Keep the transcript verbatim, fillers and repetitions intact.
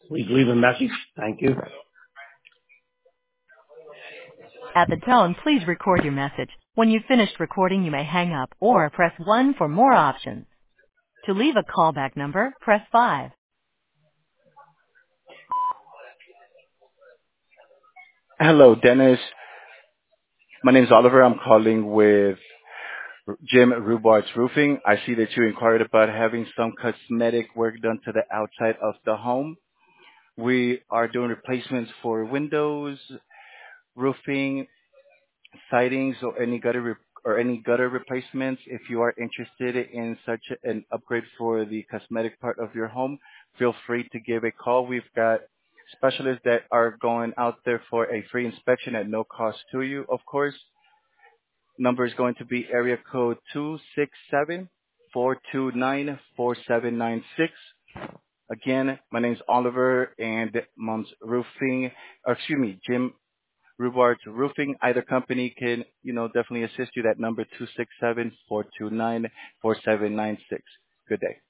Please leave a message. Thank you. At the tone, please record your message. When you've finished recording, you may hang up or press one for more options. To leave a callback number, press five. Hello, Dennis. My name is Oliver. I'm calling with Jim Rubart's Roofing. I see that you inquired about having some cosmetic work done to the outside of the home. We are doing replacements for windows, roofing, sidings, or any gutter re- or any gutter replacements. If you are interested in such an upgrade for the cosmetic part of your home, feel free to give a call. We've got specialists that are going out there for a free inspection at no cost to you, of course. Number is going to be area code two six seven, four two nine, four seven nine six. Again, my name's Oliver and Mom's Roofing, or excuse me, Jim Rubart's Roofing. Either company can, you know, definitely assist you. That number two six seven, four two nine, four seven nine six. Good day.